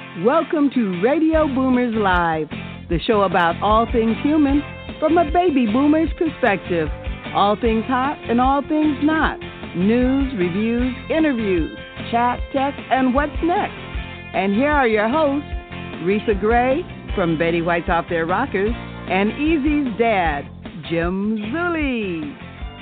Welcome to Radio Boomers Live, the show about all things human from a baby boomer's perspective. All things hot and all things not. News, reviews, interviews, chat, tech, and what's next. And here are your hosts, Risa Gray from Betty White's Off Their Rockers and Easy's dad, Jim Zulli.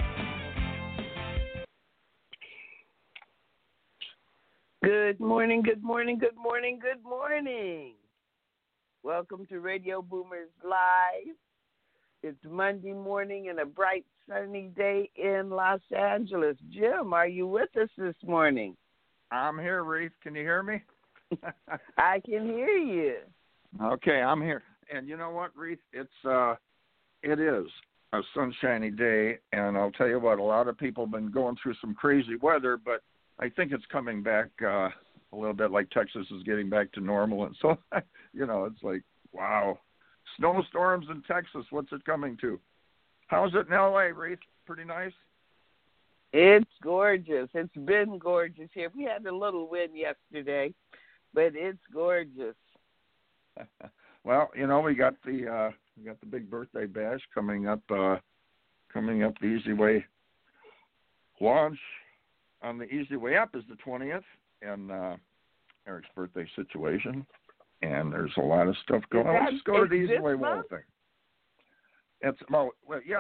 Good morning, good morning, good morning, good morning. Welcome to Radio Boomers Live. It's Monday morning and a bright sunny day in Los Angeles. Jim, are you with us this morning? I'm here, Reese. Can you hear me? I can hear you. Okay, I'm here. And you know what, Reese? It is a sunshiny day, and I'll tell you what, a lot of people have been going through some crazy weather, but I think it's coming back a little bit, like Texas is getting back to normal. And so, it's like, wow. Snowstorms in Texas, what's it coming to? How's it in L.A., Reese? Pretty nice? It's gorgeous. It's been gorgeous here. We had a little wind yesterday, but it's gorgeous. Well, we got the big birthday bash coming up. The Easy Way launch on the Easy Way Up is the 20th, and Eric's birthday situation, and there's a lot of stuff going on. Let's just go to the Easy Way wall thing. It's March.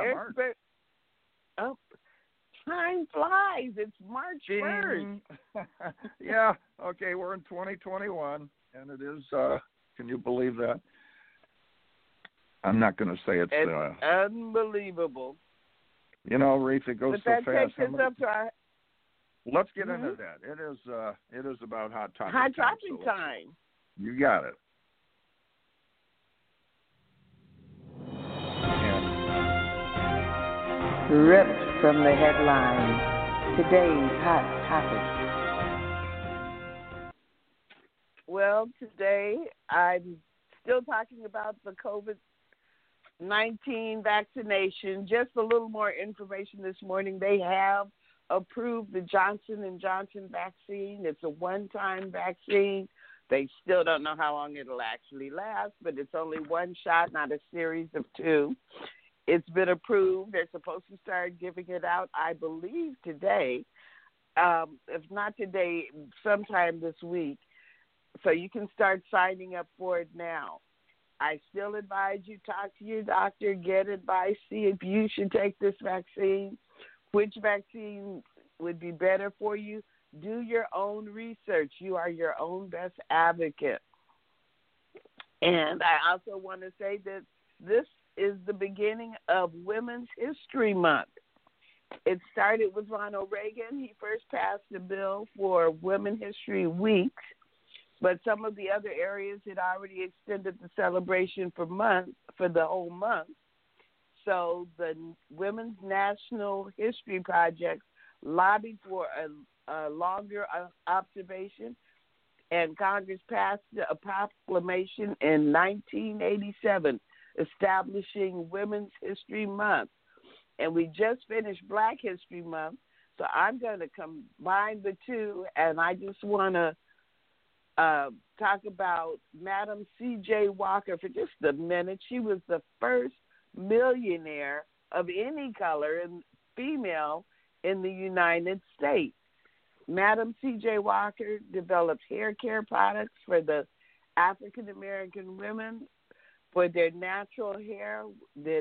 Time flies. It's March 1st. Yeah. Okay, we're in 2021, and it is. Can you believe that? I'm not going to say it's unbelievable. Reese, it goes so fast. Takes us up to our. Let's get into that. It is about hot topic. Hot topic time. You got it. Ripped from the headlines, today's hot topic. Well, today I'm still talking about the COVID-19 vaccination. Just a little more information this morning. They have approved the Johnson & Johnson vaccine. It's a one-time vaccine. They still don't know how long it'll actually last, but it's only one shot, not a series of two. It's been approved. They're supposed to start giving it out, I believe, today. If not today, sometime this week. So you can start signing up for it now. I still advise you talk to your doctor, get advice, see if you should take this vaccine, which vaccine would be better for you. Do your own research. You are your own best advocate. And I also want to say that this is the beginning of Women's History Month. It started with Ronald Reagan. He first passed a bill for Women's History Week, but some of the other areas had already extended the celebration for the whole month. So the Women's National History Project lobbied for a longer observation, and Congress passed a proclamation in 1987 establishing Women's History Month. And we just finished Black History Month, so I'm going to combine the two, and I just want to talk about Madam C.J. Walker for just a minute. She was the first millionaire of any color and female in the United States. Madam C.J. Walker developed hair care products for the African American women for their natural hair that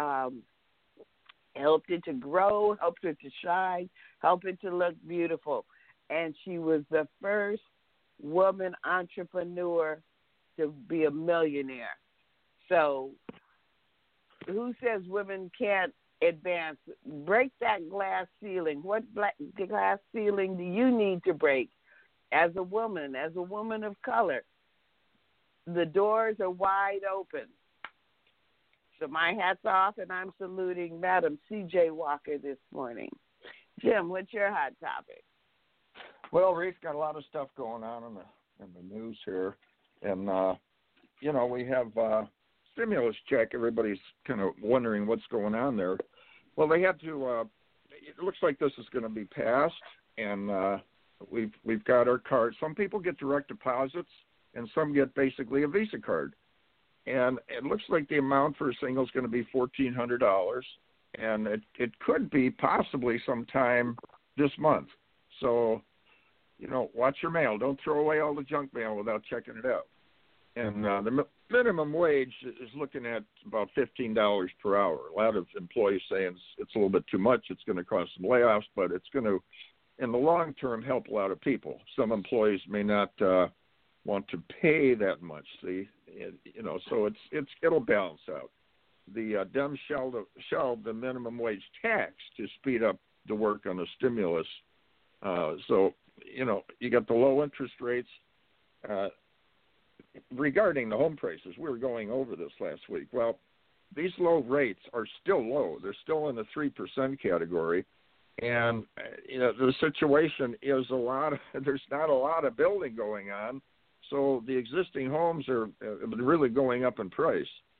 helped it to grow, helped it to shine, helped it to look beautiful. And she was the first woman entrepreneur to be a millionaire. So who says women can't advance? Break that glass ceiling. What glass ceiling do you need to break as a woman of color? The doors are wide open. So my hat's off, and I'm saluting Madam C.J. Walker this morning. Jim, what's your hot topic? Well, Reese, got a lot of stuff going on in the news here. And, we have stimulus check. Everybody's kind of wondering what's going on there. Well, they had to it looks like this is going to be passed, and we've got our cards. Some people get direct deposits, and some get basically a Visa card. And it looks like the amount for a single is going to be $1,400, and it could be possibly sometime this month. So, watch your mail. Don't throw away all the junk mail without checking it out. And the minimum wage is looking at about $15 per hour. A lot of employees saying it's a little bit too much. It's going to cause some layoffs, but it's going to, in the long term, help a lot of people. Some employees may not want to pay that much. See, so it'll balance out. The Dems shelved the minimum wage tax to speed up the work on the stimulus. So you got the low interest rates. Regarding the home prices, we were going over this last week. Well, these low rates are still low. They're still in the 3% category. And, the situation is there's not a lot of building going on. So the existing homes have been really going up in price.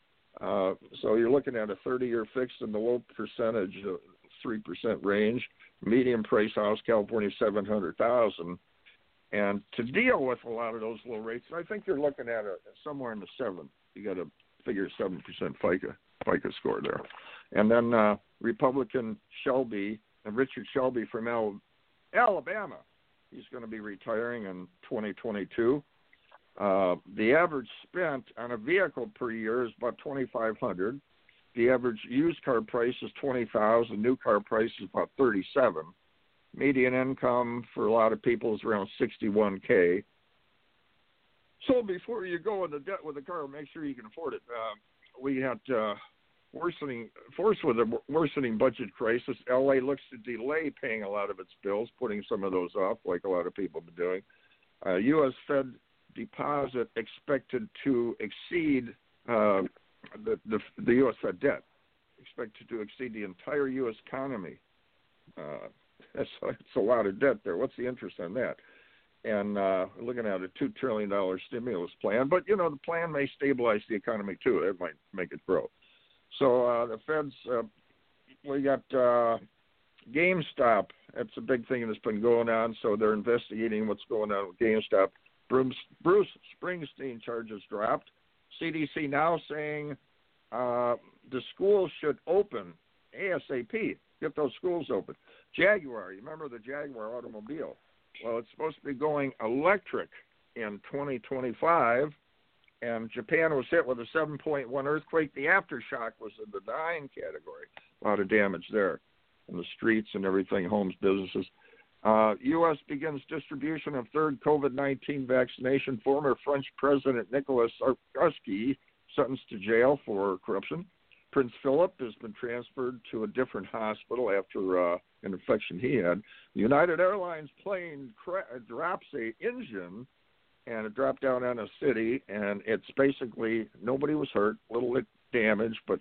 So you're looking at a 30-year fixed in the low percentage, 3% range. Medium price house, California, $700,000. And to deal with a lot of those low rates, I think you're looking at somewhere in the 7. You got to figure 7% FICA score there. And then Republican Richard Shelby from Alabama, he's going to be retiring in 2022. The average spent on a vehicle per year is about $2,500. The average used car price is $20,000. New car price is about $37,000. Median income for a lot of people is around $61K. So before you go into debt with a car, make sure you can afford it. We had forced with a worsening budget crisis. LA looks to delay paying a lot of its bills, putting some of those off, like a lot of people have been doing. U.S. Fed deposit expected to exceed the U.S. Fed debt, expected to exceed the entire U.S. economy. It's a lot of debt there. What's the interest on that? And we're looking at a $2 trillion stimulus plan. But, the plan may stabilize the economy, too. It might make it grow. So the Fed's, we got GameStop. That's a big thing that's been going on. So they're investigating what's going on with GameStop. Bruce Springsteen charges dropped. CDC now saying the schools should open ASAP. Get those schools open. Jaguar, you remember the Jaguar automobile? Well, it's supposed to be going electric in 2025, and Japan was hit with a 7.1 earthquake. The aftershock was in the 9 category. A lot of damage there in the streets and everything, homes, businesses. U.S. begins distribution of third COVID-19 vaccination. Former French President Nicolas Sarkozy sentenced to jail for corruption. Prince Philip has been transferred to a different hospital after an infection he had. The United Airlines plane drops an engine, and it dropped down on a city, and it's basically nobody was hurt, little damage, but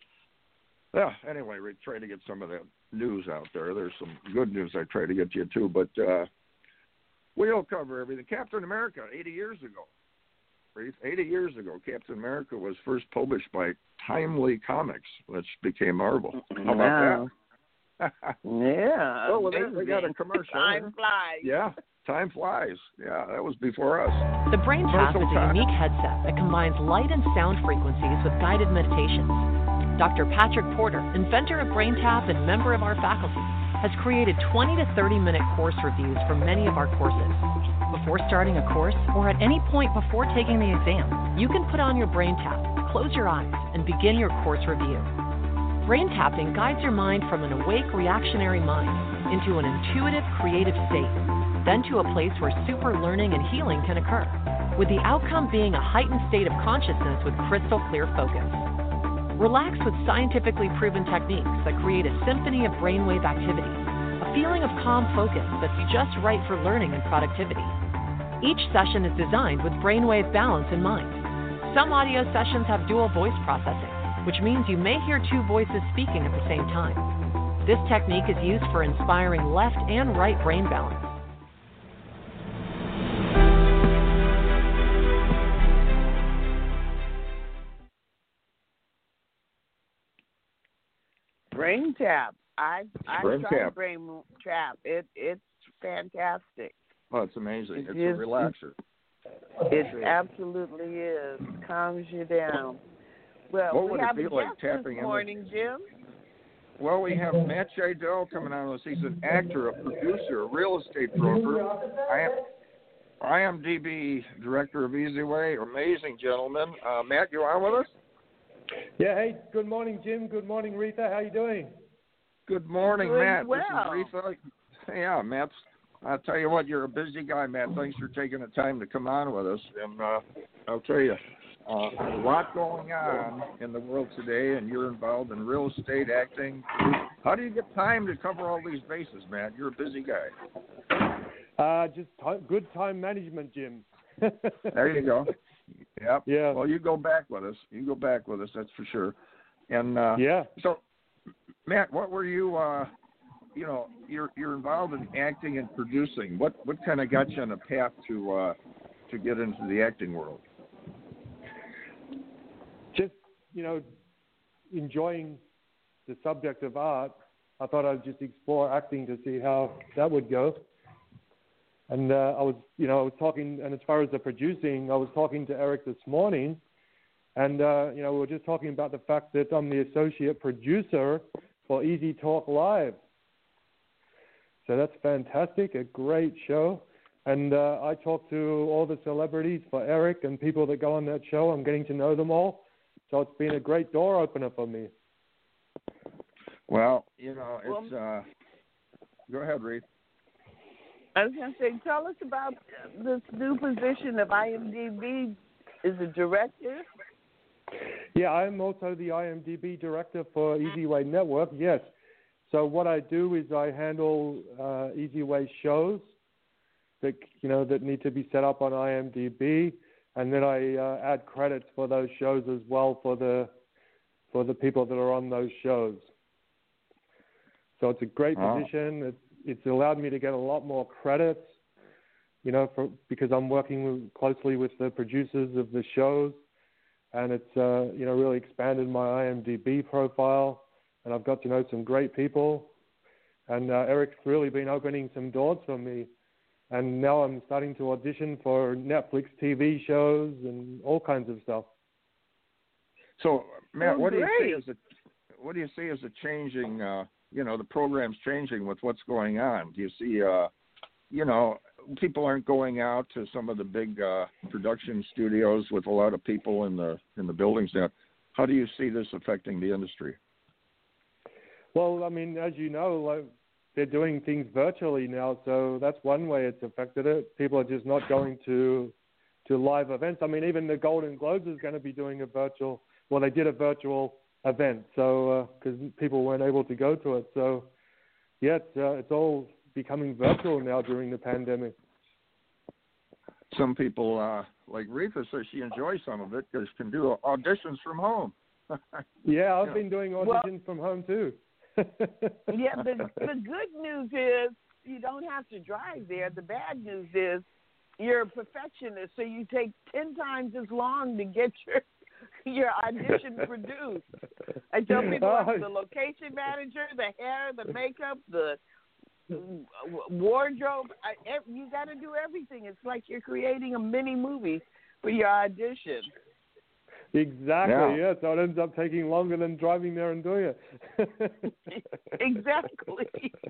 anyway, we try to get some of that news out there. There's some good news I try to get to you too, but we'll cover everything. Captain America, 80 years ago. 80 years ago, Captain America was first published by Timely Comics, which became Marvel. How about that? Yeah. Well, with that, we got a commercial. Time flies. Yeah, time flies. Yeah, that was before us. The BrainTap is a unique headset that combines light and sound frequencies with guided meditations. Dr. Patrick Porter, inventor of BrainTap and member of our faculty, has created 20 to 30-minute course reviews for many of our courses. Before starting a course, or at any point before taking the exam, you can put on your BrainTap, close your eyes, and begin your course review. Brain tapping guides your mind from an awake, reactionary mind into an intuitive, creative state, then to a place where super learning and healing can occur, with the outcome being a heightened state of consciousness with crystal clear focus. Relax with scientifically proven techniques that create a symphony of brainwave activity, a feeling of calm focus that's just right for learning and productivity. Each session is designed with brainwave balance in mind. Some audio sessions have dual voice processing, which means you may hear two voices speaking at the same time. This technique is used for inspiring left and right brain balance. BrainTap. I've BrainTap. tried BrainTap. It's fantastic. Oh, it's amazing. It's is, a relaxer. It absolutely is. Calms you down. Well, What we would have it a be like guest tapping this in morning, Jim. Well, we have Matt Shaidell coming on with us. He's an actor, a producer, a real estate broker. IMDb director of EasyWay. Amazing gentleman. Matt, you on with us? Yeah, hey, good morning, Jim. Good morning, Rita. How you doing? Good morning, Doing Matt. well. This is Rita. Yeah, Matt. I'll tell you what, you're a busy guy, Matt. Thanks for taking the time to come on with us. And I'll tell you, there's a lot going on in the world today, and you're involved in real estate, acting. How do you get time to cover all these bases, Matt? You're a busy guy. Good time management, Jim. There you go. Yep. Yeah. Well, you go back with us. That's for sure. And yeah. So, Matt, what were you? You're involved in acting and producing. What kind of got you on a path to get into the acting world? Just enjoying the subject of art. I thought I'd just explore acting to see how that would go. And I was talking, and as far as the producing, I was talking to Eric this morning, and we were just talking about the fact that I'm the associate producer for Easy Talk Live. So that's fantastic, a great show. And I talk to all the celebrities for Eric and people that go on that show. I'm getting to know them all. So it's been a great door opener for me. Well, it's go ahead, Reed. I was going to say, tell us about this new position of IMDb as a director. Yeah, I'm also the IMDb director for EasyWay Network, yes. So what I do is I handle EasyWay shows that need to be set up on IMDb, and then I add credits for those shows as well for the people that are on those shows. So it's a great position. It's allowed me to get a lot more credits, because I'm working closely with the producers of the shows, and it's really expanded my IMDb profile. And I've got to know some great people. And Eric's really been opening some doors for me. And now I'm starting to audition for Netflix TV shows and all kinds of stuff. So, Matt, what do you see as a changing, the program's changing with what's going on? Do you see, people aren't going out to some of the big production studios with a lot of people in the buildings now. How do you see this affecting the industry? Well, I mean, as you know, they're doing things virtually now, so that's one way it's affected it. People are just not going to live events. I mean, even the Golden Globes is going to be doing they did a virtual event, so because people weren't able to go to it. So, yeah, it's all becoming virtual now during the pandemic. Some people, like Rita, says she enjoys some of it because she can do auditions from home. Yeah, I've been doing auditions from home too. Yeah, the good news is you don't have to drive there. The bad news is you're a perfectionist, so you take 10 times as long to get your audition produced. I tell people the location manager, the hair, the makeup, the wardrobe, you got to do everything. It's like you're creating a mini movie for your audition. Exactly, yeah. So it ends up taking longer than driving there and doing it. Exactly.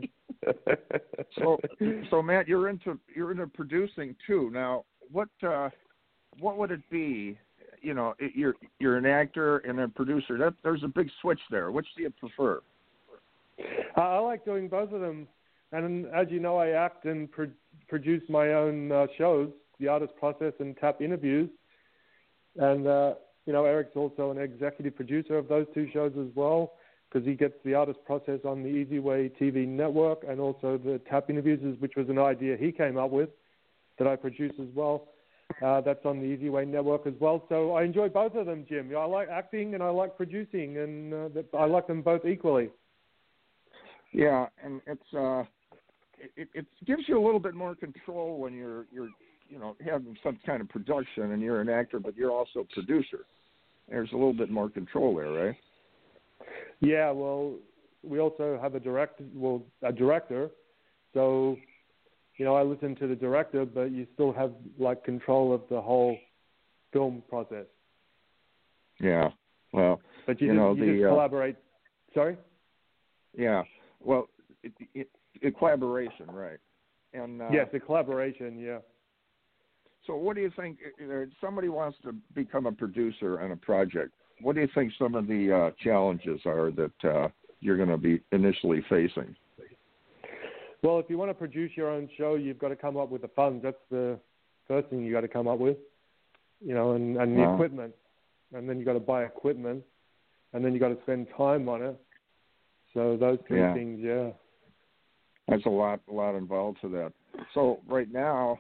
So Matt, you're into producing too. Now, what would it be? You're an actor and a producer. There's a big switch there. Which do you prefer? I like doing both of them. And as you know, I act and produce my own shows, The Artist Process and Tap Interviews. And Eric's also an executive producer of those two shows as well, because he gets The Artist Process on the EasyWay TV network, and also the Tap Interviews, which was an idea he came up with that I produce as well. That's on the EasyWay network as well. So I enjoy both of them, Jim. I like acting and I like producing, and I like them both equally. Yeah, and it gives you a little bit more control when you're having some kind of production and you're an actor, but you're also a producer. There's a little bit more control there, right? Yeah, well, we also have a director. So, I listen to the director, but you still have like control of the whole film process. Yeah. Well, but you just collaborate. Sorry. Yeah. Well, collaboration, right? And yes, the collaboration. Yeah. So, what do you think? If somebody wants to become a producer on a project, what do you think some of the challenges are that you're going to be initially facing? Well, if you want to produce your own show, you've got to come up with the funds. That's the first thing you got to come up with, and the equipment. And then you got to buy equipment, and then you got to spend time on it. So those three things, yeah. That's a lot involved to that. So right now,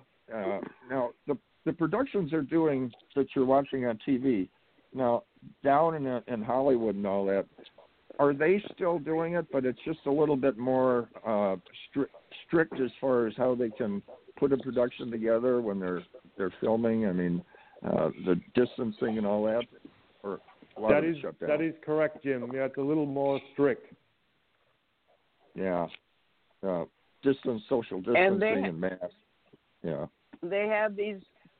the productions they're doing that you're watching on TV, now down in Hollywood and all that, are they still doing it? But it's just a little bit more strict as far as how they can put a production together when they're filming. I mean, the distancing and all that. Or a lot of it shut down. That is correct, Jim. Yeah, it's a little more strict. Yeah, social distancing and masks. Yeah. They have the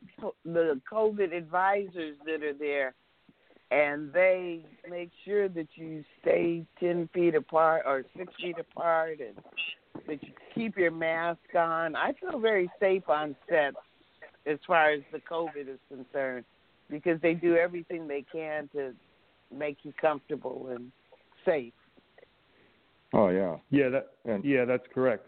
COVID advisors that are there, and they make sure that you stay 10 feet apart or 6 feet apart, and that you keep your mask on. I feel very safe on set as far as the COVID is concerned, because they do everything they can to make you comfortable and safe. Oh yeah. Yeah, that's correct.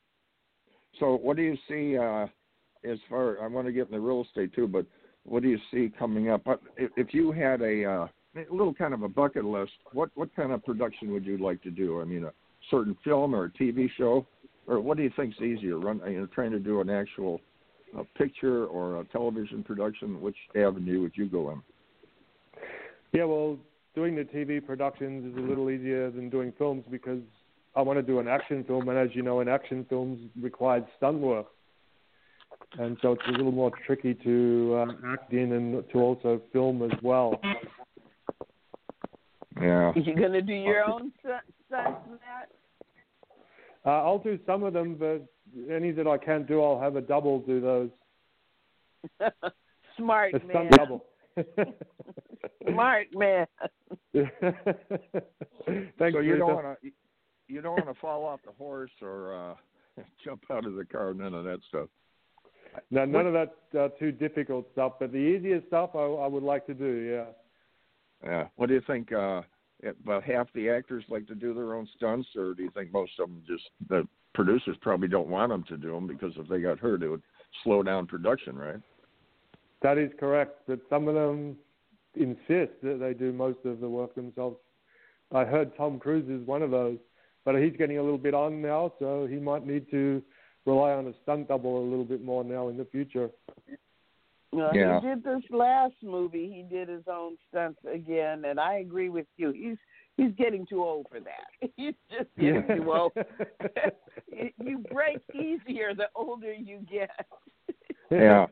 So what do you see as far? I want to get into real estate too, but what do you see coming up? If you had a little kind of a bucket list, what kind of production would you like to do? I mean, a certain film or a TV show, or what do you think's easier? Trying to do an actual picture or a television production? Which avenue would you go in? Yeah, well, doing the TV productions is a little easier than doing films because I want to do an action film, and as you know, an action film requires stunt work. And so it's a little more tricky to act in and to also film as well. Yeah. You're going to do your own stunts, Matt? I'll do some of them, but any that I can't do, I'll have a double do those. Smart a man. Stunt double. Smart man. Thanks, so you don't want to fall off the horse or jump out of the car, none of that stuff. No, none of that too difficult stuff, but the easier stuff I would like to do, yeah. Yeah. What do you think? About half the actors like to do their own stunts, or do you think most of them the producers probably don't want them to do them because if they got hurt, it would slow down production, right? That is correct, but some of them insist that they do most of the work themselves. I heard Tom Cruise is one of those, but he's getting a little bit on now, so he might need to rely on a stunt double a little bit more now in the future. Well, he did this last movie. He did his own stunts again, and I agree with you. He's getting too old for that. He's just getting too old. You break easier the older you get. Yeah.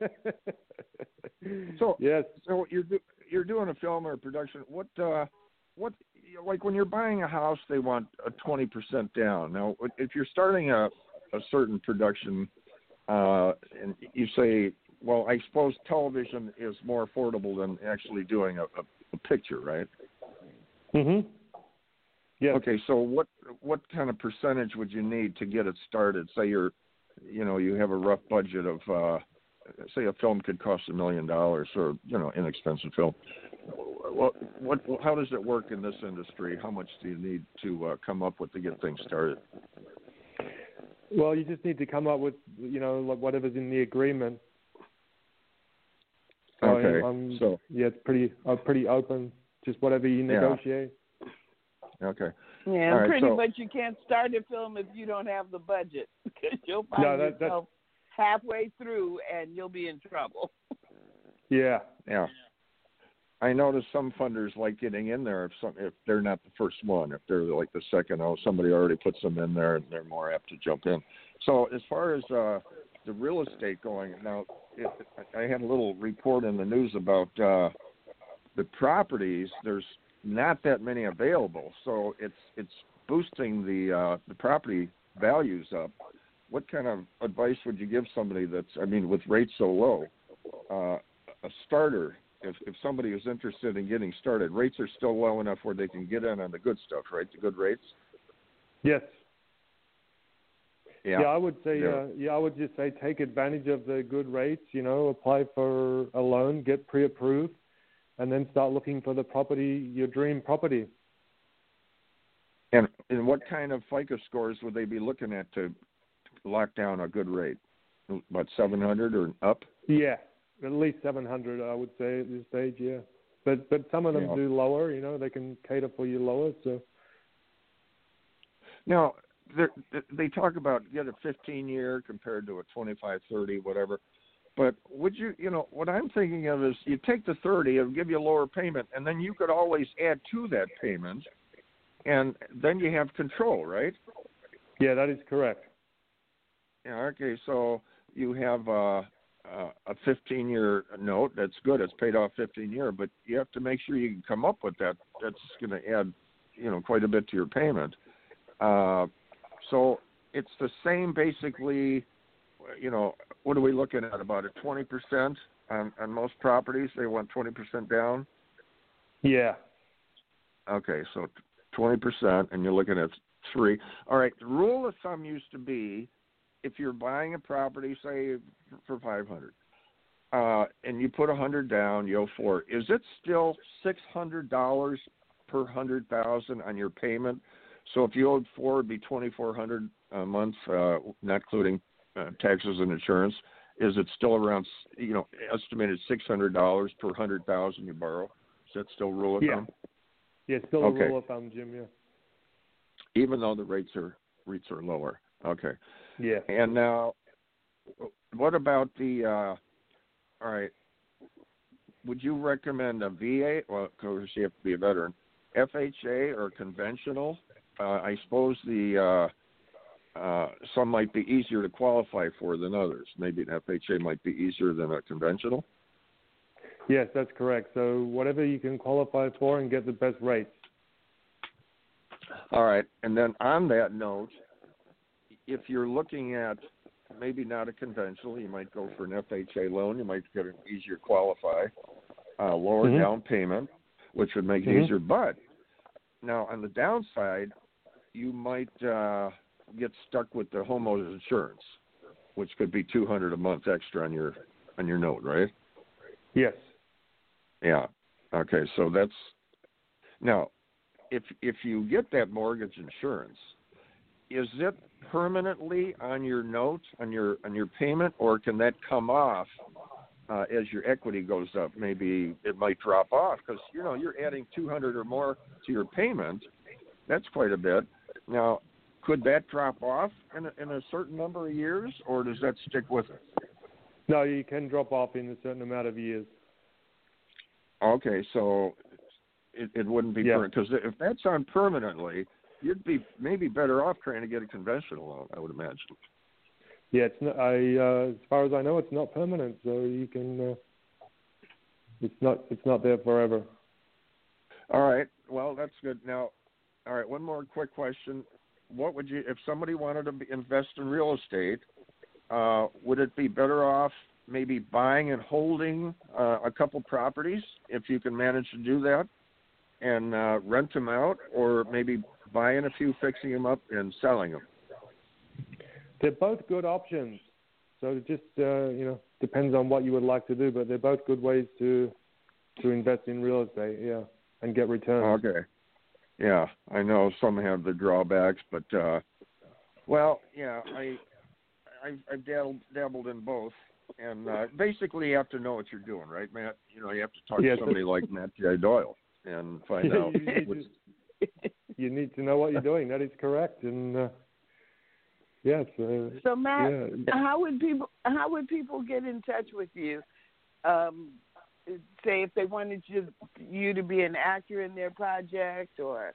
So yes. So you're doing a film or a production. What like when you're buying a house, they want a 20% down. Now, if you're starting a certain production, and you say, well, I suppose television is more affordable than actually doing a picture, right? Mm-hmm. Yeah. Okay, so what kind of percentage would you need to get it started? Say you have a rough budget of, say a film could cost $1 million, or inexpensive film. How does it work in this industry? How much do you need to come up with to get things started? Well, you just need to come up with like whatever's in the agreement. Okay. So it's pretty open. Just whatever you negotiate. Okay. Yeah, right, pretty much you can't start a film if you don't have the budget, because you'll find yourself halfway through and you'll be in trouble. Yeah. Yeah. I notice some funders like getting in there if they're not the first one. If they're like the second, somebody already puts them in there and they're more apt to jump in. So as far as the real estate going, now I had a little report in the news about the properties. There's not that many available, so it's boosting the property values up. what kind of advice would you give somebody that's, I mean, with rates so low, a starter, if somebody is interested in getting started, rates are still low enough where they can get in on the good stuff, right? The good rates? Yes. Yeah, I would say, I would just say take advantage of the good rates, apply for a loan, get pre-approved, and then start looking for the property, your dream property. And what kind of FICO scores would they be looking at to lock down a good rate? About 700 or up? Yeah, at least 700, I would say at this stage. Yeah, but some of them do lower. They can cater for you lower. So now they talk about get a 15-year compared to a 25, 30, whatever. But would you, what I'm thinking of is you take the 30, it'll give you a lower payment, and then you could always add to that payment, and then you have control, right? Yeah, that is correct. Yeah, okay, so you have a 15-year note. That's good. It's paid off 15-year, but you have to make sure you can come up with that. That's going to add, quite a bit to your payment. So it's the same basically, what are we looking at, about a 20% on most properties? They want 20% down? Yeah. Okay, so 20%, and you're looking at 3. All right, the rule of thumb used to be if you're buying a property, say, for $500, and you put $100 down, you owe $400, is it still $600 per $100,000 on your payment? So if you owed $400, it'd be $2,400 a month, not including taxes and insurance. Is it still around, estimated $600 per $100,000 you borrow? Is that still rule of thumb? Yeah, still a rule of thumb, Jim. Yeah. Even though the rates are lower. Okay. Yeah. And now, what about all right, would you recommend a VA? Well, of course, you have to be a veteran. FHA or conventional? I suppose some might be easier to qualify for than others. Maybe an FHA might be easier than a conventional? Yes, that's correct. So whatever you can qualify for and get the best rates. All right. And then on that note, if you're looking at maybe not a conventional, you might go for an FHA loan. You might get an easier qualify, lower down payment, which would make it easier. But now on the downside, you might get stuck with the homeowner's insurance, which could be $200 a month extra on your note, right? Yes. Yeah. Okay. So that's now, if you get that mortgage insurance, is it permanently on your note, on your payment, or can that come off as your equity goes up? Maybe it might drop off because you're adding $200 or more to your payment. That's quite a bit. Now, could that drop off in a certain number of years, or does that stick with it? No, you can drop off in a certain amount of years. Okay, so it wouldn't be permanent, because if that's on permanently, you'd be maybe better off trying to get a conventional loan, I would imagine. Yeah, it's not. As far as I know, it's not permanent, so you can. It's not there forever. All right. Well, that's good. Now, all right. One more quick question: what would you, if somebody wanted to invest in real estate, would it be better off maybe buying and holding a couple properties if you can manage to do that, and rent them out, or maybe buying a few, fixing them up, and selling them? They're both good options. So it just depends on what you would like to do, but they're both good ways to invest in real estate, and get returns. Okay. Yeah, I know some have the drawbacks, but I've dabbled in both, and basically you have to know what you're doing, right, Matt? You have to talk to somebody like Matt J. Doyle and find out. You need to know what you're doing. That is correct, and yes. So Matt, how would people get in touch with you? Say if they wanted you to be an actor in their project, or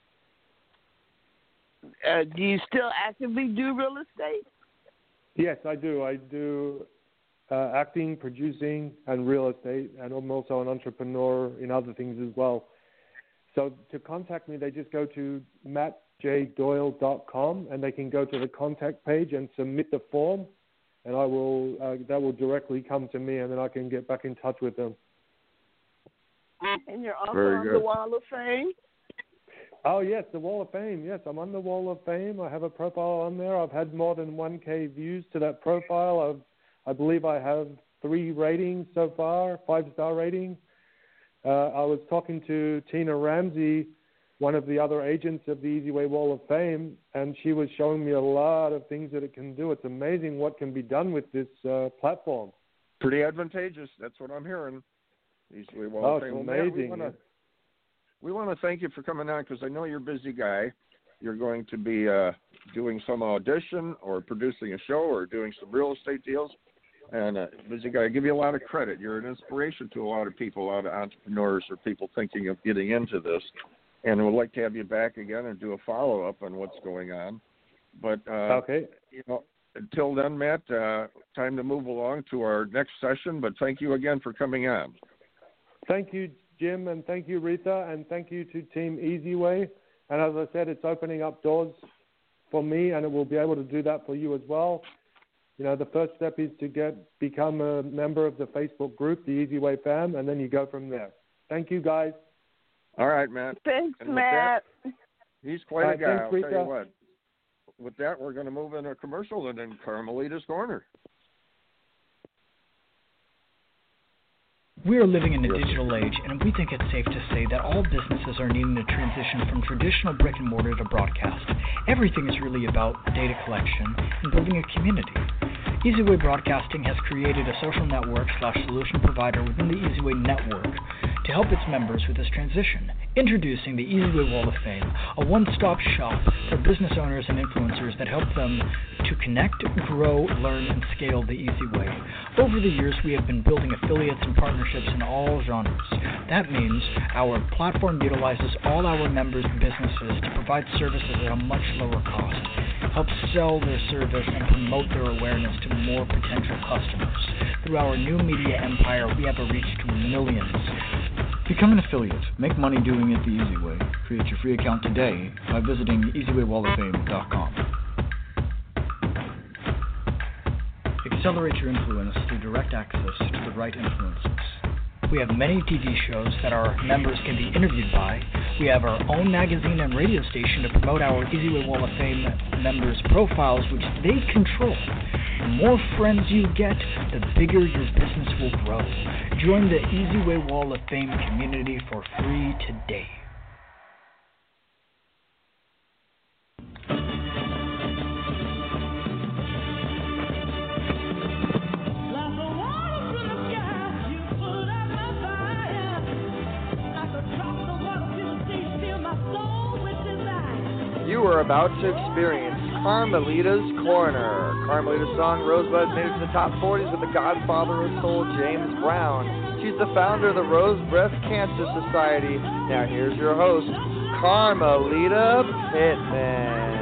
do you still actively do real estate? Yes, I do. I do acting, producing, and real estate, and I'm also an entrepreneur in other things as well. So to contact me, they just go to chrisjdoyle.com, and they can go to the contact page and submit the form, and I will that will directly come to me, and then I can get back in touch with them. And you're also on the Wall of Fame? Oh, yes, the Wall of Fame. Yes, I'm on the Wall of Fame. I have a profile on there. I've had more than 1K views to that profile. I believe I have 3 ratings so far, 5-star rating. I was talking to Tina Ramsey, one of the other agents of the Easy Way Wall of Fame, and she was showing me a lot of things that it can do. It's amazing what can be done with this platform. Pretty advantageous. That's what I'm hearing. Easy Way Wall of Fame. It's amazing. We want to thank you for coming on because I know you're a busy guy. You're going to be doing some audition or producing a show or doing some real estate deals. And busy guy, I give you a lot of credit. You're an inspiration to a lot of people, a lot of entrepreneurs or people thinking of getting into this. And we'd like to have you back again and do a follow-up on what's going on. But, okay. Until then, Matt, time to move along to our next session. But thank you again for coming on. Thank you, Jim, and thank you, Rita, and thank you to Team Easy Way. And as I said, it's opening up doors for me, and it will be able to do that for you as well. The first step is to become a member of the Facebook group, the Easy Way Fam, and then you go from there. Thank you, guys. All right, Matt. Thanks, Matt. He's quite a guy, thanks, I'll Rita. tell you what. With that, we're going to move into a commercial and then Carmelita's Corner. We are living in a digital age, and we think it's safe to say that all businesses are needing to transition from traditional brick and mortar to broadcast. Everything is really about data collection and building a community. EasyWay Broadcasting has created a social network/solution provider within the EasyWay network to help its members with this transition. Introducing the EasyWay Wall of Fame, a one-stop shop for business owners and influencers that help them to connect, grow, learn, and scale the easy way. Over the years, we have been building affiliates and partnerships in all genres. That means our platform utilizes all our members' businesses to provide services at a much lower cost, help sell their service, and promote their awareness to more potential customers. Through our new media empire, we have a reach to millions. Become an affiliate. Make money doing it the easy way. Create your free account today by visiting EasyWayWallOfFame.com. Accelerate your influence through direct access to the right influencers. We have many TV shows that our members can be interviewed by. We have our own magazine and radio station to promote our EasyWay Wall of Fame members' profiles, which they control. The more friends you get, the bigger your business will grow. Join the EasyWay Wall of Fame community for free today. You are about to experience Carmelita's Corner. Carmelita's song Rosebud made it to the top 40s with the Godfather of Soul, James Brown. She's the founder of the Rose Breast Cancer Society. Now here's your host, Carmelita Pittman.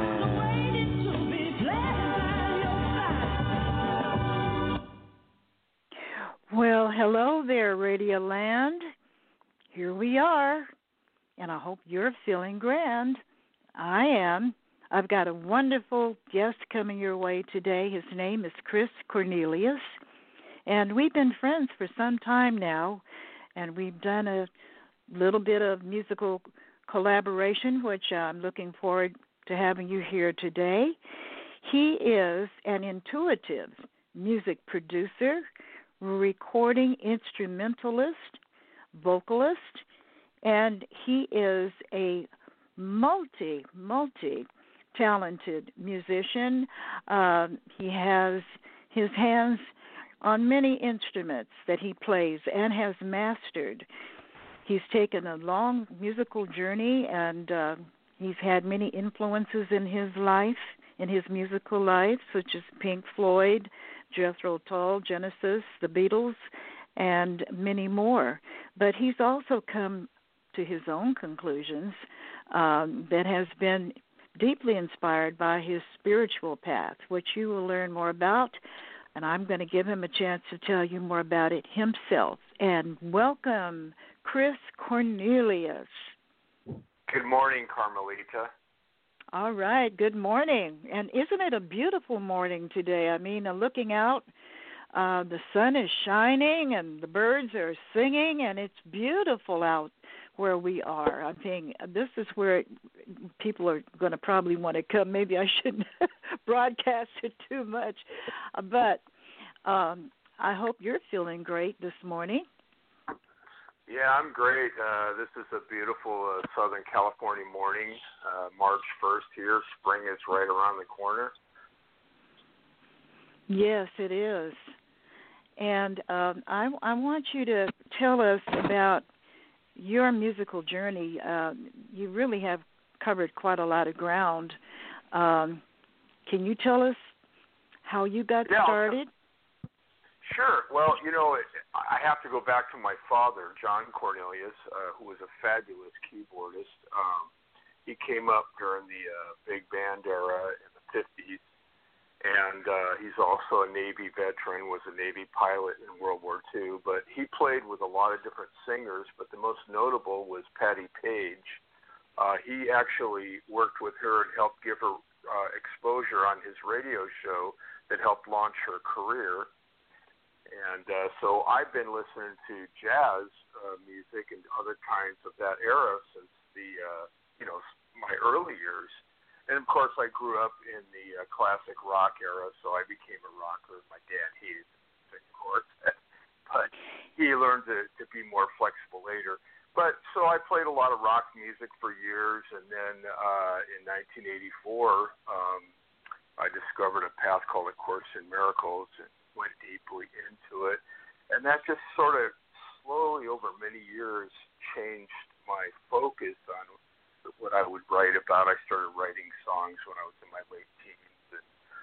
Well, hello there, Radio Land. Here we are, and I hope you're feeling grand. I am. I've got a wonderful guest coming your way today. His name is Chris Cornelius, and we've been friends for some time now, and we've done a little bit of musical collaboration, which I'm looking forward to having you here today. He is an intuitive music producer, recording instrumentalist, vocalist, and he is a multi-talented musician. He has his hands on many instruments that he plays and has mastered. He's taken a long musical journey, and he's had many influences in his life, in his musical life, such as Pink Floyd, Jethro Tull, Genesis, the Beatles, and many more. But he's also come to his own conclusions that has been deeply inspired by his spiritual path, which you will learn more about, and I'm going to give him a chance to tell you more about it himself. And welcome, Chris Cornelius. Good morning, Carmelita. All right. Good morning. And isn't it a beautiful morning today? I mean, looking out, the sun is shining and the birds are singing, and it's beautiful out where we are. I think this is where people are going to probably want to come. Maybe I shouldn't broadcast it too much, but I hope you're feeling great this morning. Yeah, I'm great. This is a beautiful Southern California morning, March 1st here. Spring is right around the corner. Yes, it is. And I want you to tell us about your musical journey. You really have covered quite a lot of ground. Can you tell us how you got started? Sure. Well, I have to go back to my father, John Cornelius, who was a fabulous keyboardist. He came up during the big band era in the 50s, and he's also a Navy veteran, was a Navy pilot in World War II. But he played with a lot of different singers, but the most notable was Patti Page. He actually worked with her and helped give her exposure on his radio show that helped launch her career. And so I've been listening to jazz music and other kinds of that era since my early years. And, of course, I grew up in the classic rock era, so I became a rocker. My dad hated music, of course, but he learned to be more flexible later. But so I played a lot of rock music for years, and then in 1984, I discovered a path called A Course in Miracles and went deeply into it. And that just sort of slowly over many years changed my focus on what I would write about. I started writing songs when I was in my late teens.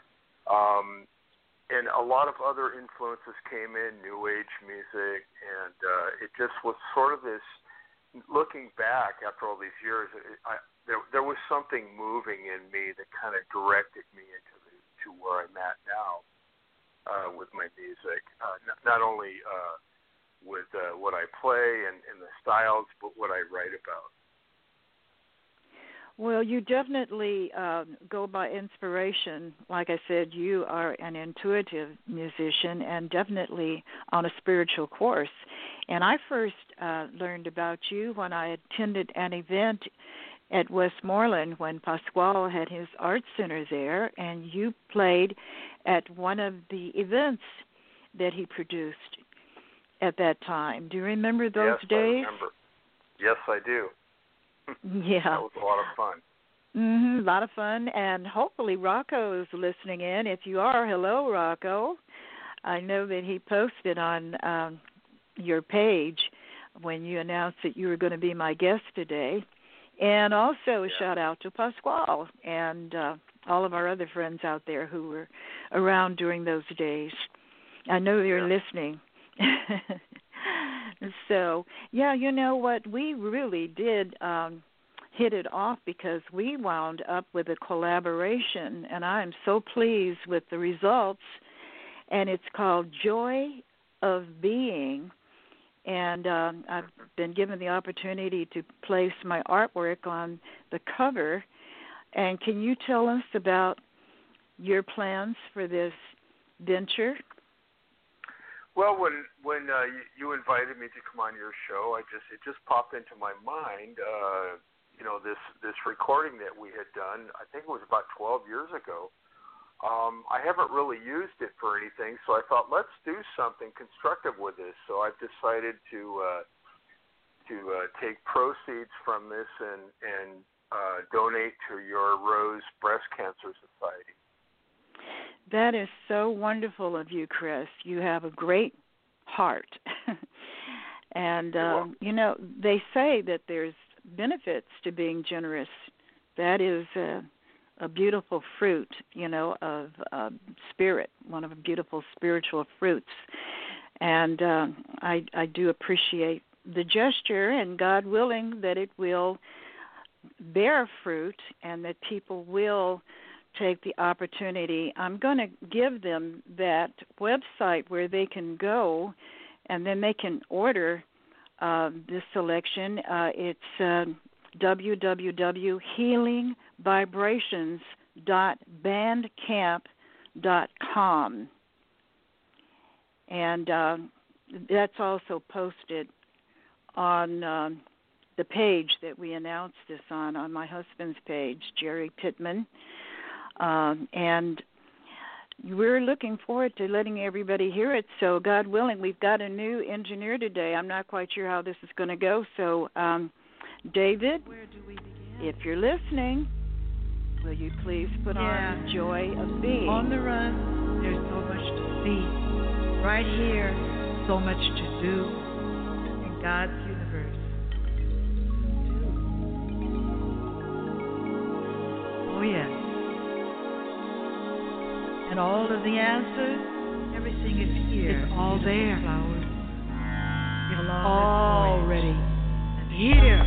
And a lot of other influences came in, New Age music, and it just was sort of this, looking back after all these years, there was something moving in me that kind of directed me to where I'm at now. With my music, not only with what I play and the styles, but what I write about. Well, you definitely go by inspiration. Like I said, you are an intuitive musician and definitely on a spiritual course. And I first learned about you when I attended an event at Westmoreland when Pasquale had his art center there, and you played at one of the events that he produced at that time. Do you remember those days? Yes, I remember. Yes, I do. Yeah. That was a lot of fun. A lot of fun, and hopefully Rocco is listening in. If you are, hello, Rocco. I know that he posted on your page when you announced that you were going to be my guest today. And also a shout-out to Pasquale and all of our other friends out there who were around during those days. I know you're listening. So, you know what? We really did hit it off because we wound up with a collaboration, and I'm so pleased with the results. And it's called Joy of Being. And I've been given the opportunity to place my artwork on the cover. And can you tell us about your plans for this venture? Well, when you invited me to come on your show, it just popped into my mind. This recording that we had done, I think it was about 12 years ago. I haven't really used it for anything, so I thought, let's do something constructive with this. So I've decided to take proceeds from this and donate to your Rose Breast Cancer Society. That is so wonderful of you, Chris. You have a great heart. And, they say that there's benefits to being generous. That is a beautiful fruit, of spirit, one of the beautiful spiritual fruits. And I do appreciate the gesture, and God willing that it will bear fruit and that people will take the opportunity. I'm going to give them that website where they can go, and then they can order this selection. It's www.healingvibrations.bandcamp.com. And that's also posted on the page that we announced this on my husband's page, Jerry Pittman. And we're looking forward to letting everybody hear it. So, God willing, we've got a new engineer today. I'm not quite sure how this is going to go. So, David, if you're listening, will you please put on the Joy of Being? On the run, there's so much to see. Right here, so much to do in God's universe. Oh, yes. And all of the answers, everything is here. It's all there. Flowers. Already. Here.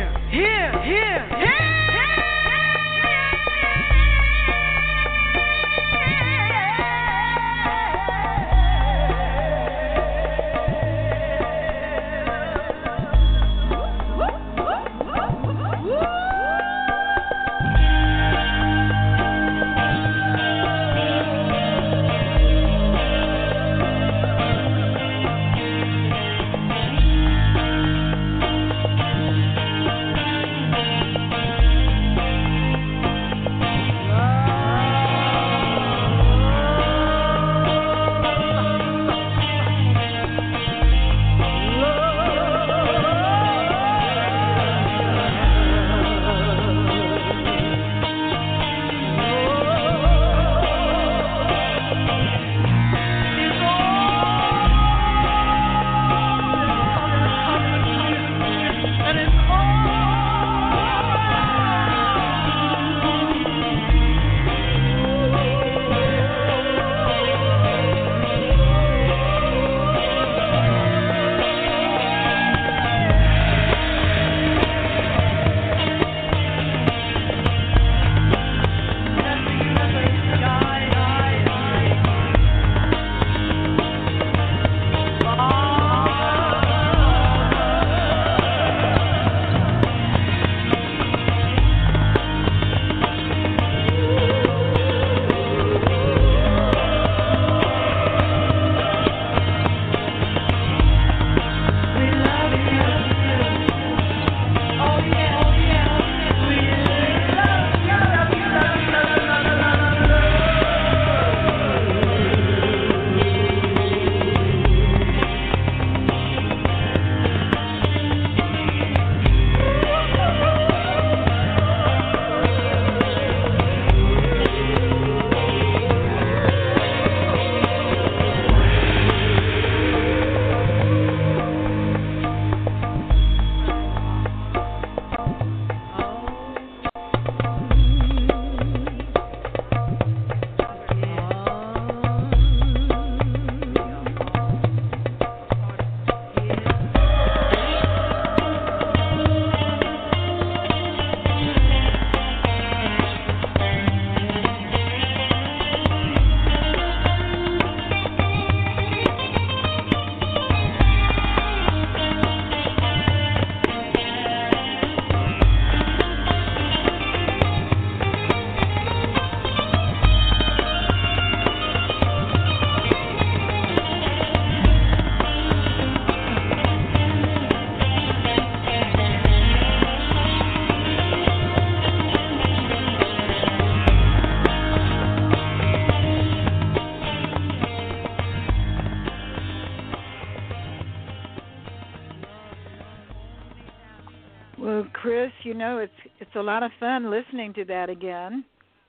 Well, Chris, you know, it's a lot of fun listening to that again.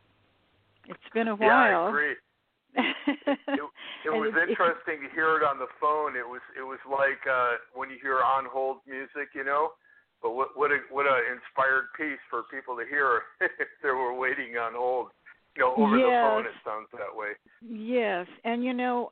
It's been a while. Yeah, I agree. It was interesting to hear it on the phone. It was like when you hear on hold music, you know. But what an inspired piece for people to hear if they were waiting on hold. You know, over the phone it sounds that way. Yes, and you know,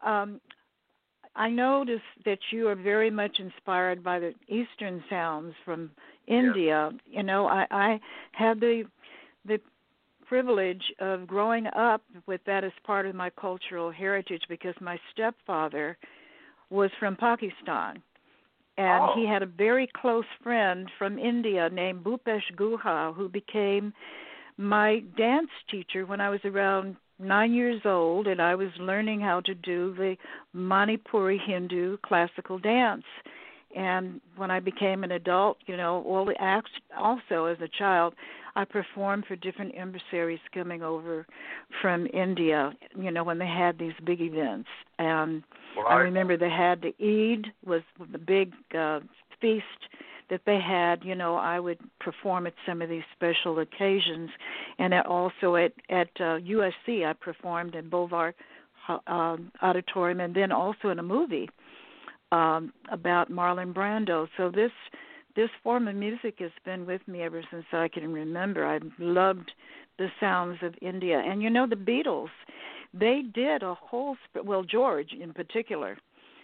I noticed that you are very much inspired by the Eastern sounds from India. Yes. You know, I had the privilege of growing up with that as part of my cultural heritage because my stepfather was from Pakistan. And he had a very close friend from India named Bhupesh Guha, who became my dance teacher when I was around 9 years old, and I was learning how to do the Manipuri Hindu classical dance. And when I became an adult, all the acts, also as a child, I performed for different embassies coming over from India, when they had these big events. And I remember they had the Eid was the big feast that they had. I would perform at some of these special occasions. And also at USC, I performed in Boulevard Auditorium, and then also in a movie about Marlon Brando. So this form of music has been with me ever since I can remember. I've loved the sounds of India. And the Beatles, they did a whole, George in particular,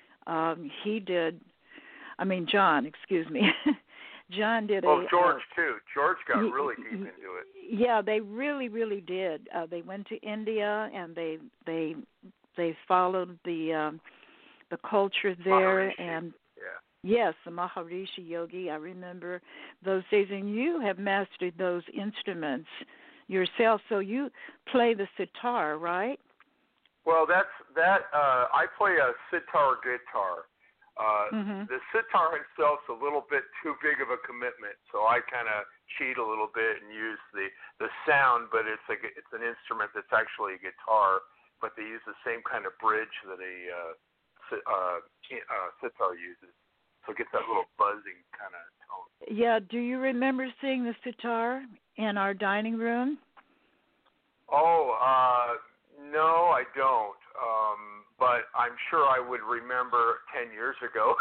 John, excuse me. John did George too. George got really deep into it. Yeah, they really, really did. They went to India and they followed the culture there. Maharishi. And yes, the Maharishi Yogi. I remember those days, and you have mastered those instruments yourself. So you play the sitar, right? Well, I play a sitar guitar. The sitar itself's a little bit too big of a commitment, so I kind of cheat a little bit and use the sound, but it's an instrument that's actually a guitar, but they use the same kind of bridge that a sitar uses, so it gets that little buzzing kind of tone. Yeah, do you remember seeing the sitar in our dining room? No, I don't. But I'm sure I would remember 10 years ago.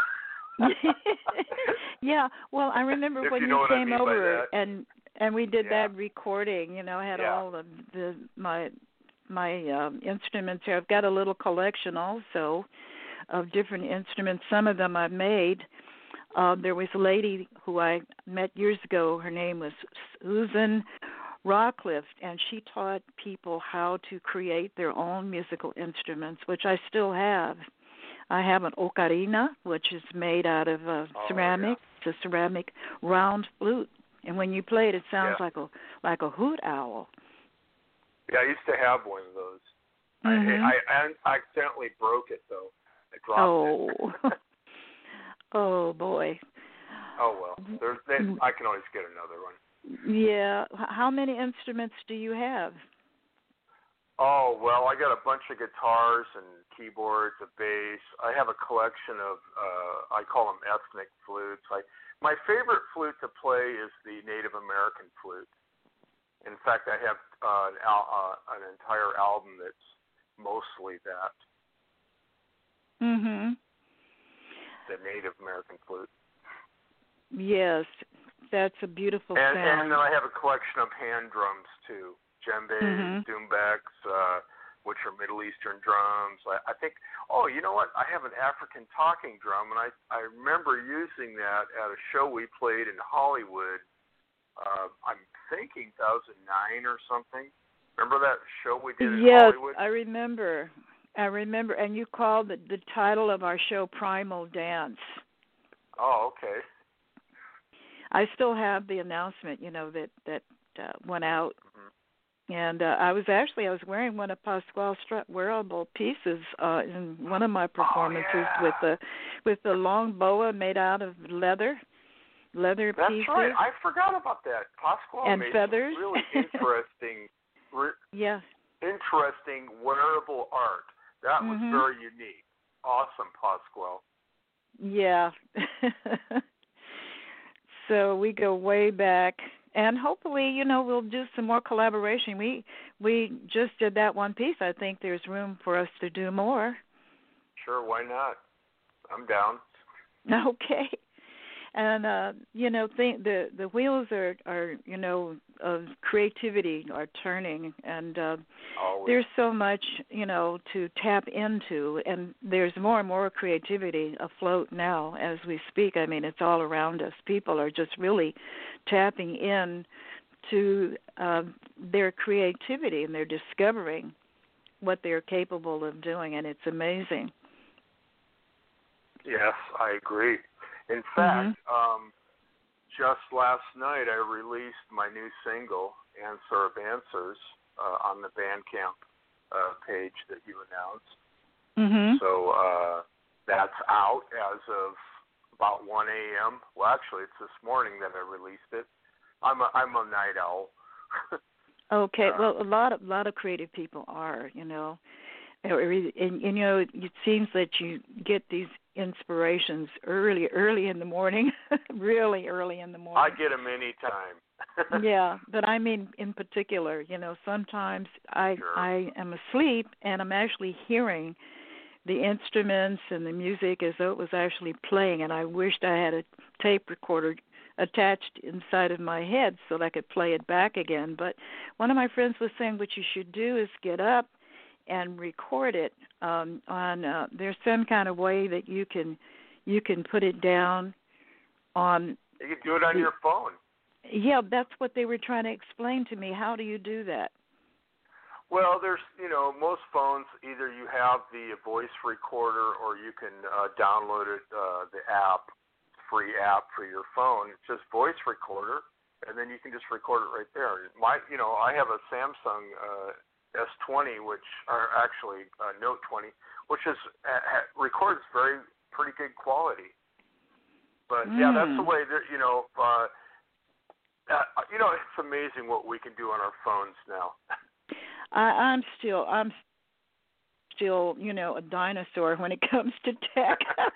Yeah, well, I remember when you came over and we did that recording. I had all of my instruments here. I've got a little collection also of different instruments. Some of them I've made. There was a lady who I met years ago. Her name was Susan Rawcliffe, and she taught people how to create their own musical instruments, which I still have. I have an ocarina, which is made out of ceramic. It's a ceramic round flute, and when you play it, it sounds like a hoot owl. Yeah, I used to have one of those. I accidentally broke it, though. I dropped it. Oh, boy. Oh, well. I can always get another one. Yeah. How many instruments do you have? Oh, well, I got a bunch of guitars and keyboards, a bass. I have a collection of, I call them ethnic flutes. My favorite flute to play is the Native American flute. In fact, I have an entire album that's mostly that. The Native American flute. Yes, that's a beautiful sound. And then I have a collection of hand drums, too. Djembes, doumbeks, which are Middle Eastern drums. I think, you know what? I have an African talking drum, and I remember using that at a show we played in Hollywood. I'm thinking 2009 or something. Remember that show we did in Hollywood? Yes, I remember. And you called the title of our show Primal Dance. Oh, okay. I still have the announcement, that went out. And I was wearing one of Pasquale Strutt wearable pieces in one of my performances with the long boa made out of leather pieces. That's right. I forgot about that. Pasquale made feathers. Some really interesting, interesting wearable art. That was very unique. Awesome, Pasquale. Yeah. So we go way back, and hopefully, we'll do some more collaboration. We just did that one piece. I think there's room for us to do more. Sure, why not? I'm down. Okay. And the wheels are of creativity are turning, and there's so much to tap into, and there's more and more creativity afloat now as we speak. I mean, it's all around us. People are just really tapping in to their creativity, and they're discovering what they're capable of doing, and it's amazing. Yes, I agree. In fact, just last night I released my new single, Answer of Answers, on the Bandcamp page that you announced. Mm-hmm. So that's out as of about 1 a.m. Well, actually, it's this morning that I released it. I'm a night owl. Okay. Well, a lot of creative people are, and it seems that you get these inspirations early in the morning, really early in the morning. I get them anytime. Yeah, but I mean, in particular, sometimes I am asleep and I'm actually hearing the instruments and the music as though it was actually playing, and I wished I had a tape recorder attached inside of my head so that I could play it back again. But one of my friends was saying what you should do is get up and record it on there's some kind of way that you can put it down on. You can do it on your phone. Yeah, that's what they were trying to explain to me. How do you do that? Well, there's, most phones, either you have the voice recorder or you can download it, the app, free app for your phone. It's just voice recorder, and then you can just record it right there. I have a Samsung S20, Note 20, which records pretty good quality. But yeah, that's the way that it's amazing what we can do on our phones now. I'm still, a dinosaur when it comes to tech.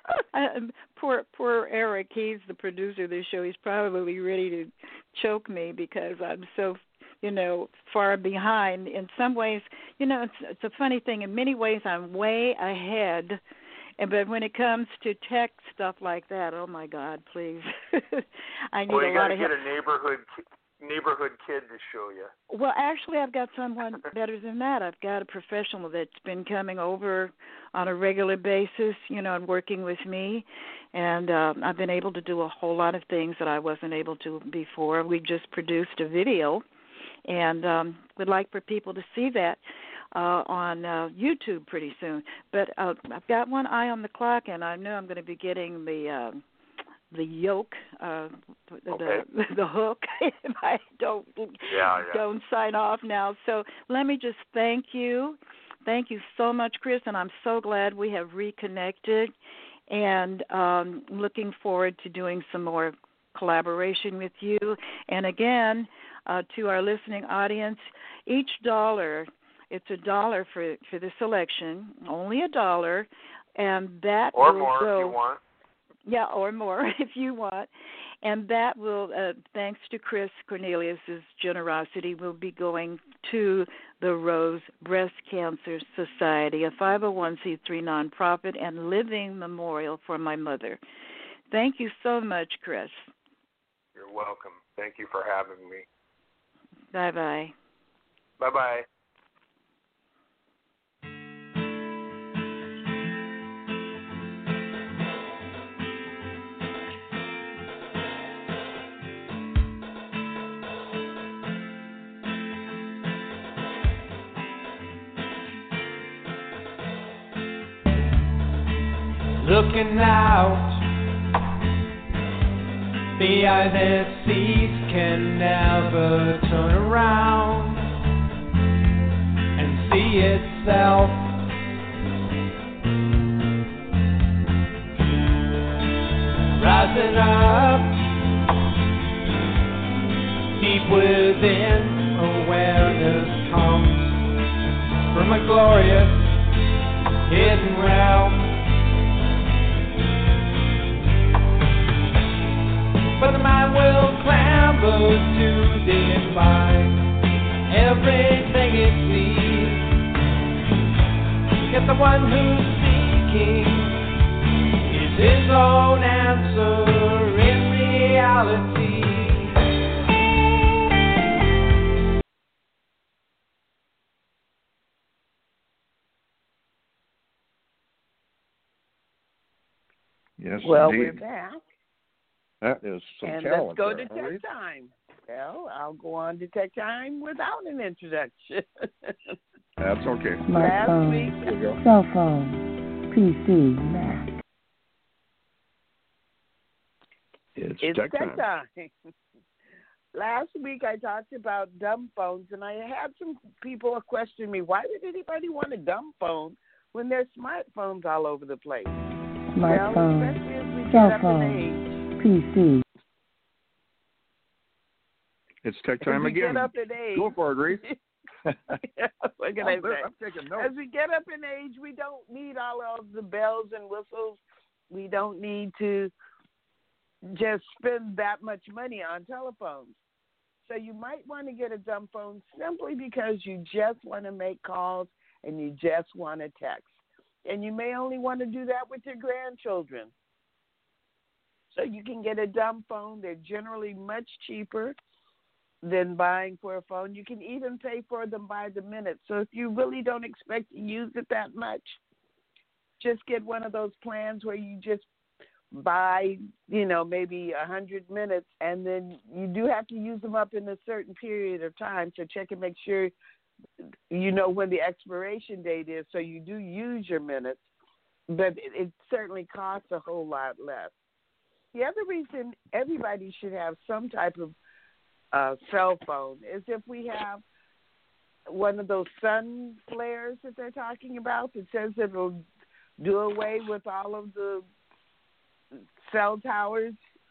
Poor Eric, he's the producer of this show. He's probably ready to choke me because I'm so, far behind. In some ways, it's a funny thing. In many ways, I'm way ahead. But when it comes to tech stuff like that, oh my God, please! I need a lot of help. Well, you got to get a neighborhood kid to show you. Well, actually, I've got someone better than that. I've got a professional that's been coming over on a regular basis, and working with me, and I've been able to do a whole lot of things that I wasn't able to before. We just produced a video, and would like for people to see that on YouTube pretty soon. But I've got one eye on the clock, and I know I'm going to be getting the yoke, the hook, if I don't sign off now. So let me just thank you. Thank you so much, Chris, and I'm so glad we have reconnected, and looking forward to doing some more collaboration with you. And again, to our listening audience, each dollar, it's $1 for the selection, only $1, and that or will more go, if you want. Yeah, or more if you want. And that will, thanks to Chris Cornelius's generosity, will be going to the Rose Breast Cancer Society, a 501c3 nonprofit and living memorial for my mother. Thank you so much, Chris. You're welcome. Thank you for having me. Bye-bye. Bye-bye. Looking out, the eye that sees can never turn around and see itself. Rising up, deep within, awareness comes from a glorious hidden realm. But the mind will clamber to define everything it sees. Yet the one who's seeking is his own answer in reality. Yes, well, indeed. We're back. That is some and talent. let's go there, to Tech Time. Well, I'll go on to Tech Time without an introduction. That's okay. Last week, cell phone, PC, Mac. It's tech time. Last week I talked about dumb phones, and I had some people question me, why would anybody want a dumb phone when there's smartphones all over the place? Smartphone, well, especially as we cell get up phone, in age. PC. It's tech time again. Get up in age. Go for it, Reese. What can I say? I'm taking notes. As we get up in age, we don't need all of the bells and whistles. We don't need to just spend that much money on telephones. So you might want to get a dumb phone simply because you just want to make calls and you just want to text. And you may only want to do that with your grandchildren. So you can get a dumb phone. They're generally much cheaper than buying for a phone. You can even pay for them by the minute. So if you really don't expect to use it that much, just get one of those plans where you just buy, maybe 100 minutes, and then you do have to use them up in a certain period of time. So check and make sure you know when the expiration date is, so you do use your minutes, but it certainly costs a whole lot less. The other reason everybody should have some type of cell phone is if we have one of those sun flares that they're talking about that says it'll do away with all of the cell towers,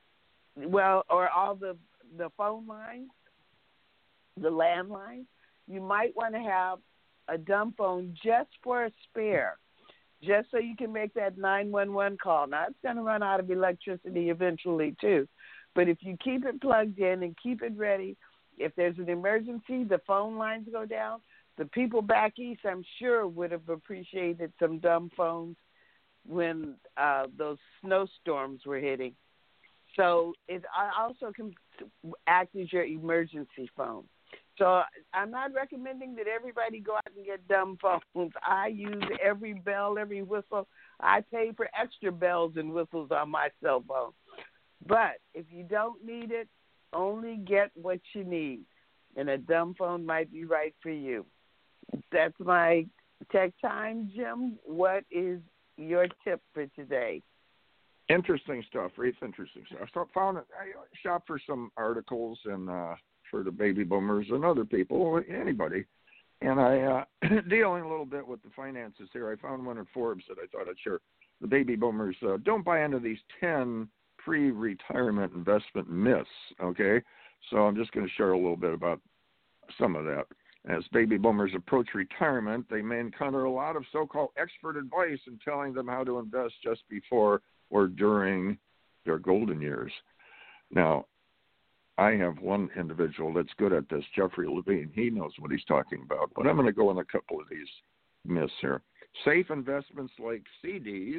or all the phone lines, the landlines. You might want to have a dumb phone just for a spare, just so you can make that 911 call. Now, it's going to run out of electricity eventually, too. But if you keep it plugged in and keep it ready, if there's an emergency, the phone lines go down. The people back east, I'm sure, would have appreciated some dumb phones when those snowstorms were hitting. So it also can act as your emergency phone. So I'm not recommending that everybody go out and get dumb phones. I use every bell, every whistle. I pay for extra bells and whistles on my cell phone. But if you don't need it, only get what you need. And a dumb phone might be right for you. That's my tech time, Jim. What is your tip for today? Interesting stuff, Reese. Interesting stuff. So I shopped for some articles and for the baby boomers and other people, anybody. And I, dealing a little bit with the finances here, I found one in Forbes that I thought I'd share. The baby boomers don't buy into these 10 pre-retirement investment myths, okay? So I'm just going to share a little bit about some of that. As baby boomers approach retirement, they may encounter a lot of so-called expert advice in telling them how to invest just before or during their golden years. Now, I have one individual that's good at this, Jeffrey Levine. He knows what he's talking about. But I'm going to go in a couple of these myths here. Safe investments like CDs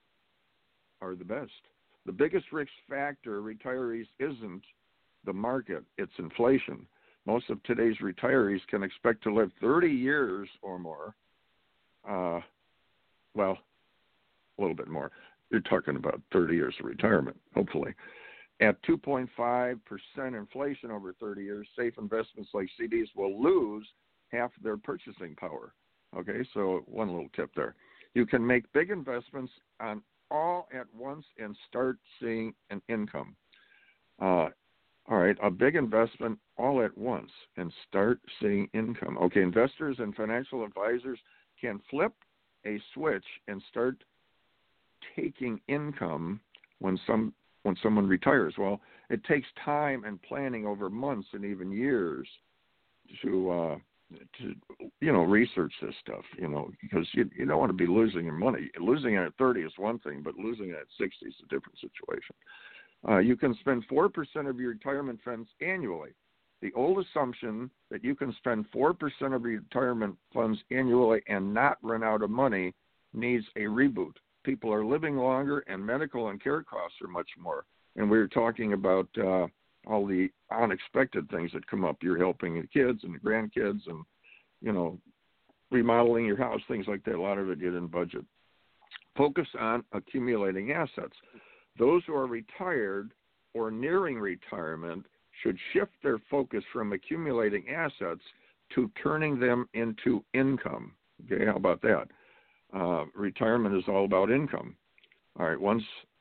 are the best. The biggest risk factor retirees isn't the market, it's inflation. Most of today's retirees can expect to live 30 years or more. Well, a little bit more. You're talking about 30 years of retirement, hopefully. At 2.5% inflation over 30 years, safe investments like CDs will lose half their purchasing power. Okay, so one little tip there. You can make big investments on all at once and start seeing an income. All right, a big investment all at once and start seeing income. Okay, investors and financial advisors can flip a switch and start taking income when someone retires. Well, it takes time and planning over months and even years to research this stuff, because you don't want to be losing your money. Losing it at 30 is one thing, but losing it at 60 is a different situation. You can spend 4% of your retirement funds annually. The old assumption that you can spend 4% of your retirement funds annually and not run out of money needs a reboot. People are living longer, and medical and care costs are much more. And we were talking about all the unexpected things that come up. You're helping the kids and the grandkids and, remodeling your house, things like that. A lot of it you didn't budget. Focus on accumulating assets. Those who are retired or nearing retirement should shift their focus from accumulating assets to turning them into income. Okay, how about that? Retirement is all about income. All right, once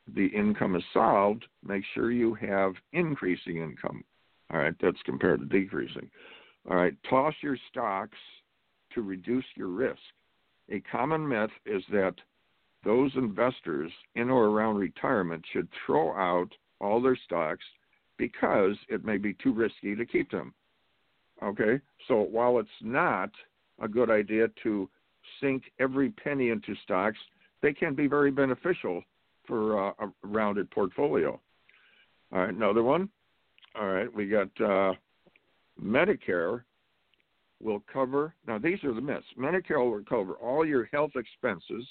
the income is solved, make sure you have increasing income. All right, that's compared to decreasing. All right, toss your stocks to reduce your risk. A common myth is that those investors in or around retirement should throw out all their stocks because it may be too risky to keep them. Okay, so while it's not a good idea to sink every penny into stocks, they can be very beneficial for a rounded portfolio. All right, another one. All right, we got Medicare will cover, now these are the myths. Medicare will cover all your health expenses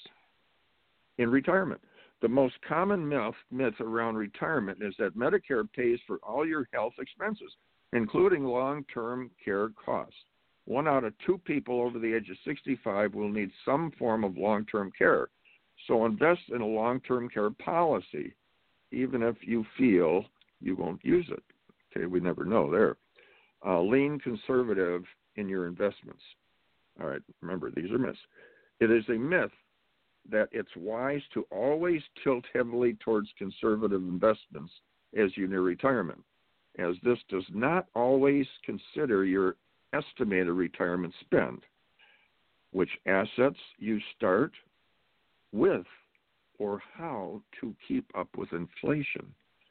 in retirement. The most common myth around retirement is that Medicare pays for all your health expenses, including long-term care costs. 1 out of 2 people over the age of 65 will need some form of long-term care. So invest in a long-term care policy, even if you feel you won't use it. Okay, we never know there. Lean conservative in your investments. All right, remember, these are myths. It is a myth that it's wise to always tilt heavily towards conservative investments as you near retirement, as this does not always consider your estimated retirement spend, which assets you start with, or how to keep up with inflation.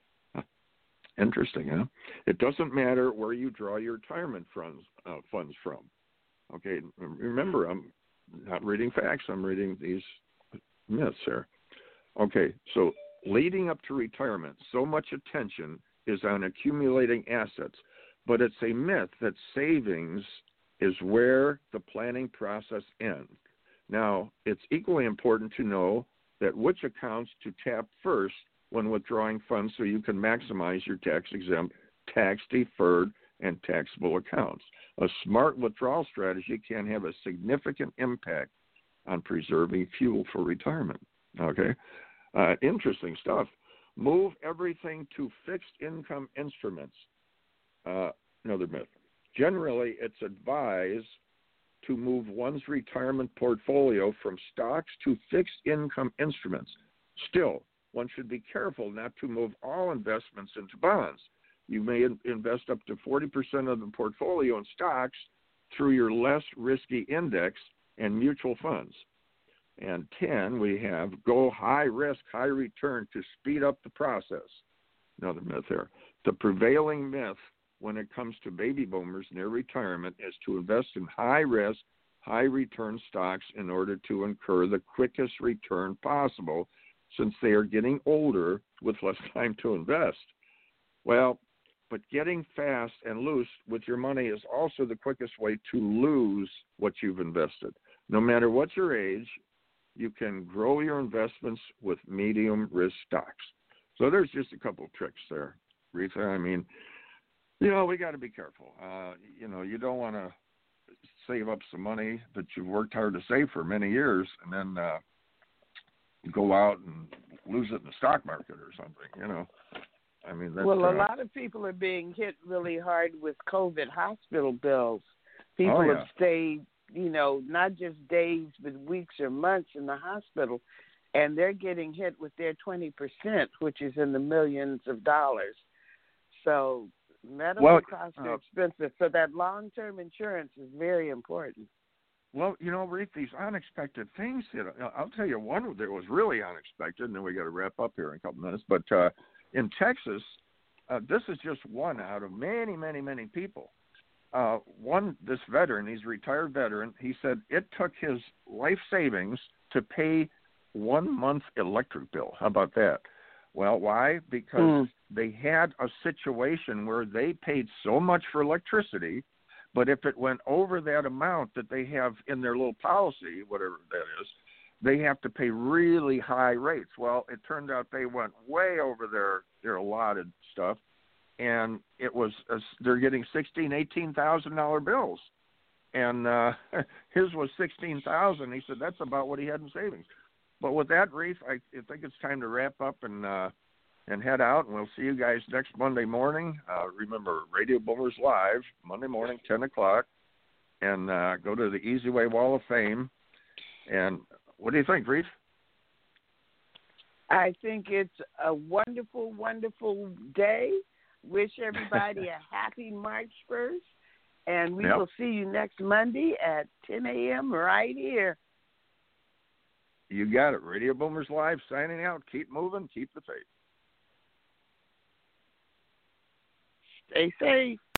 Interesting, huh? It doesn't matter where you draw your retirement funds from. Okay, remember, I'm not reading facts. I'm reading these myths here. Okay, so leading up to retirement, so much attention is on accumulating assets, but it's a myth that savings is where the planning process ends. Now, it's equally important to know that which accounts to tap first when withdrawing funds so you can maximize your tax-exempt, tax-deferred, and taxable accounts. A smart withdrawal strategy can have a significant impact on preserving fuel for retirement. Okay? Interesting stuff. Move everything to fixed income instruments. Another myth. Generally, it's advised to move one's retirement portfolio from stocks to fixed income instruments. Still, one should be careful not to move all investments into bonds. You may invest up to 40% of the portfolio in stocks through your less risky index and mutual funds. And 10, we have go high risk, high return to speed up the process. Another myth here. The prevailing myth when it comes to baby boomers near retirement is to invest in high risk, high return stocks in order to incur the quickest return possible, since they are getting older with less time to invest. Well, but getting fast and loose with your money is also the quickest way to lose what you've invested. No matter what your age, you can grow your investments with medium risk stocks. So there's just a couple of tricks there, Rita. I mean, we got to be careful. You don't want to save up some money that you've worked hard to save for many years and then go out and lose it in the stock market or something, I mean, that's, a lot of people are being hit really hard with COVID hospital bills. People have stayed, not just days, but weeks or months in the hospital, and they're getting hit with their 20%, which is in the millions of dollars. So medical costs are expensive, so that long-term insurance is very important. Well, Reef, these unexpected things, I'll tell you one that was really unexpected, and then we got to wrap up here in a couple minutes, but in Texas, this is just one out of many, many, many people. This veteran, he's a retired veteran, he said it took his life savings to pay 1 month electric bill. How about that? Well, why? Because they had a situation where they paid so much for electricity, but if it went over that amount that they have in their little policy, whatever that is, they have to pay really high rates. Well, it turned out they went way over their allotted stuff, and it was they're getting $18,000 bills, and his was $16,000. He said that's about what he had in savings. But with that, Reef, I think it's time to wrap up and head out, and we'll see you guys next Monday morning. Remember, Radio Boomers Live, Monday morning, 10 o'clock, and go to the Easy Way Wall of Fame. And what do you think, Reef? I think it's a wonderful, wonderful day. Wish everybody a happy March 1st. And we will see you next Monday at 10 a.m. right here. You got it. Radio Boomers Live signing out. Keep moving. Keep the faith. Stay safe.